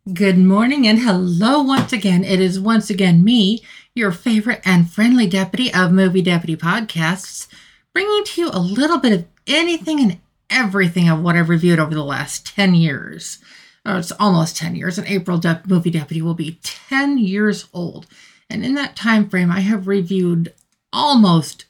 Good morning and hello once again. It is once again me, your favorite and friendly deputy of Movie Deputy Podcasts, bringing to you a little bit of anything and everything of what I've reviewed over the last 10 years. Oh, it's almost 10 years. In April, Movie Deputy will be 10 years old. And in that time frame, I have reviewed almost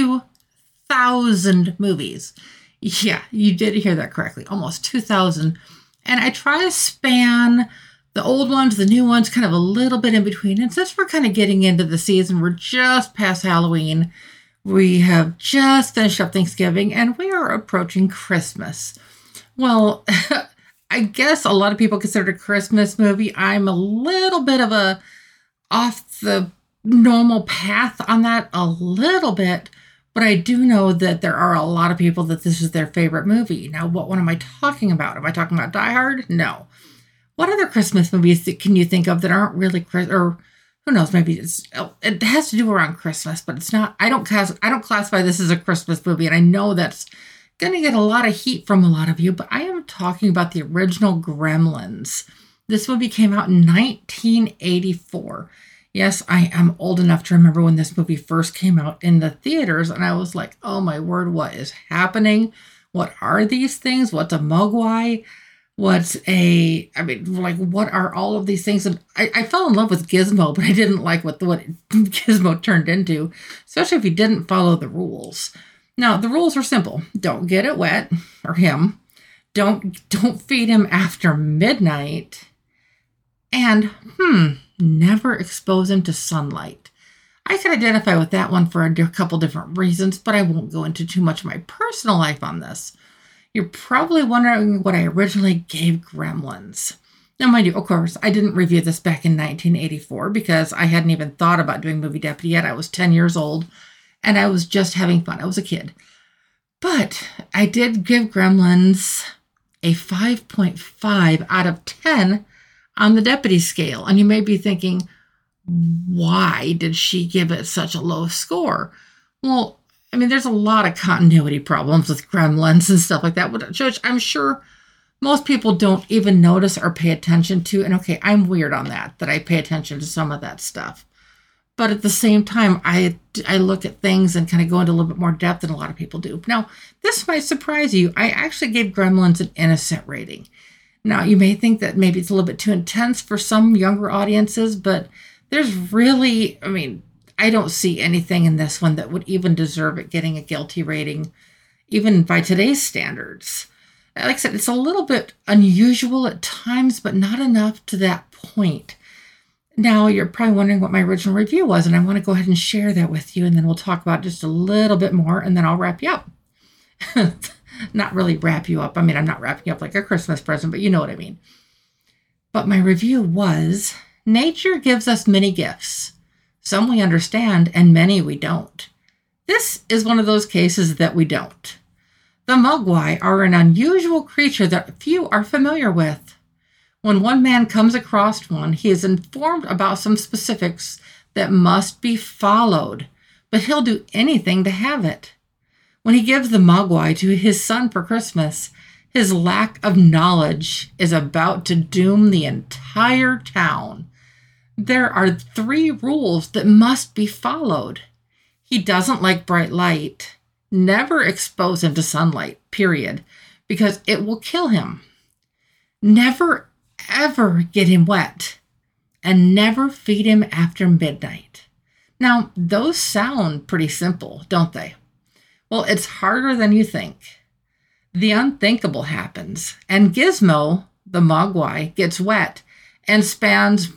2,000 movies. Yeah, you did hear that correctly. Almost 2,000. And I try to span the old ones, the new ones, kind of a little bit in between. And since we're kind of getting into the season, we're just past Halloween. We have just finished up Thanksgiving, and we are approaching Christmas. Well, I guess a lot of people consider it a Christmas movie. I'm a little bit of a off the normal path on that a little bit, but I do know that there are a lot of people that this is their favorite movie. Now, what one am I talking about? Am I talking about Die Hard? No. What other Christmas movies can you think of that aren't really or who knows? Maybe it has to do around Christmas, but it's not. I don't classify this as a Christmas movie, and I know that's going to get a lot of heat from a lot of you. But I am talking about the original Gremlins. This movie came out in 1984. Yes, I am old enough to remember when this movie first came out in the theaters, and I was like, "Oh my word, what is happening? What are these things? What's a Mogwai? What are all of these things?" And I fell in love with Gizmo, but I didn't like what Gizmo turned into, especially if he didn't follow the rules. Now, the rules are simple. Don't get it wet, or him. Don't feed him after midnight. And, never expose him to sunlight. I can identify with that one for a couple different reasons, but I won't go into too much of my personal life on this. You're probably wondering what I originally gave Gremlins. Now, mind you, of course, I didn't review this back in 1984 because I hadn't even thought about doing Movie Deputy yet. I was 10 years old, and I was just having fun. I was a kid. But I did give Gremlins a 5.5 out of 10 on the Deputy scale. And you may be thinking, why did she give it such a low score? Well, there's a lot of continuity problems with Gremlins and stuff like that, which I'm sure most people don't even notice or pay attention to. And okay, I'm weird on that I pay attention to some of that stuff. But at the same time, I look at things and kind of go into a little bit more depth than a lot of people do. Now, this might surprise you. I actually gave Gremlins an innocent rating. Now, you may think that maybe it's a little bit too intense for some younger audiences, but there's really, I don't see anything in this one that would even deserve it getting a guilty rating, even by today's standards. Like I said, it's a little bit unusual at times, but not enough to that point. Now, you're probably wondering what my original review was, and I want to go ahead and share that with you, and then we'll talk about just a little bit more, and then I'll wrap you up. Not really wrap you up. I'm not wrapping you up like a Christmas present, but you know what I mean. But my review was, nature gives us many gifts. Some we understand, and many we don't. This is one of those cases that we don't. The Mogwai are an unusual creature that few are familiar with. When one man comes across one, he is informed about some specifics that must be followed, but he'll do anything to have it. When he gives the Mogwai to his son for Christmas, his lack of knowledge is about to doom the entire town. There are 3 rules that must be followed. He doesn't like bright light. Never expose him to sunlight, period, because it will kill him. Never, ever get him wet. And never feed him after midnight. Now, those sound pretty simple, don't they? Well, it's harder than you think. The unthinkable happens, and Gizmo, the Mogwai, gets wet and spawns,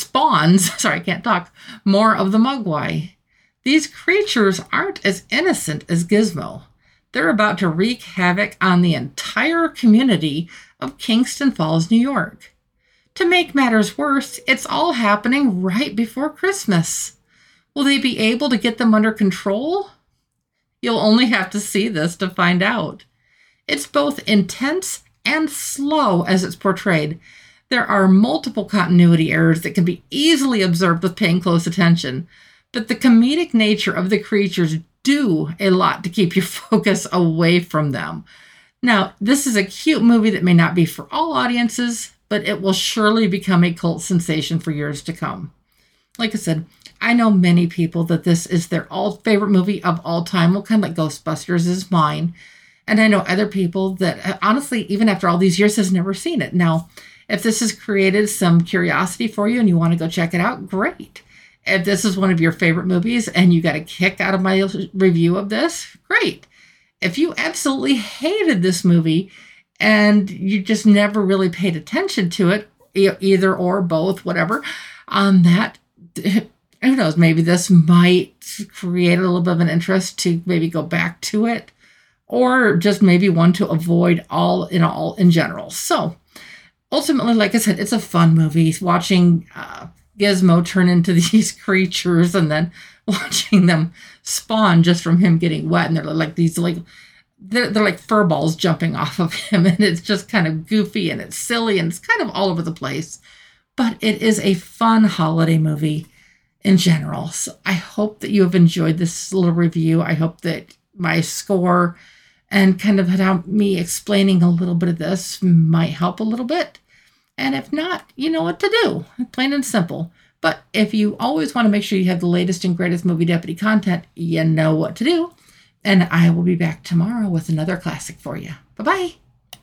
more of the Mogwai. These creatures aren't as innocent as Gizmo. They're about to wreak havoc on the entire community of Kingston Falls, New York. To make matters worse, it's all happening right before Christmas. Will they be able to get them under control? You'll only have to see this to find out. It's both intense and slow as it's portrayed. There are multiple continuity errors that can be easily observed with paying close attention, but the comedic nature of the creatures do a lot to keep your focus away from them. Now, this is a cute movie that may not be for all audiences, but it will surely become a cult sensation for years to come. Like I said, I know many people that this is their favorite movie of all time. Well, kind of like Ghostbusters is mine. And I know other people that honestly, even after all these years, has never seen it. Now, if this has created some curiosity for you and you want to go check it out, great. If this is one of your favorite movies and you got a kick out of my review of this, great. If you absolutely hated this movie and you just never really paid attention to it, either or both, whatever, that, who knows, maybe this might create a little bit of an interest to maybe go back to it, or just maybe one to avoid all in general. So ultimately, like I said, it's a fun movie. Watching Gizmo turn into these creatures and then watching them spawn just from him getting wet, and they're like fur balls jumping off of him, and it's just kind of goofy and it's silly and it's kind of all over the place. But it is a fun holiday movie in general. So I hope that you have enjoyed this little review. I hope that my score and kind of how me explaining a little bit of this might help a little bit. And if not, you know what to do. Plain and simple. But if you always want to make sure you have the latest and greatest Movie Deputy content, you know what to do. And I will be back tomorrow with another classic for you. Bye-bye.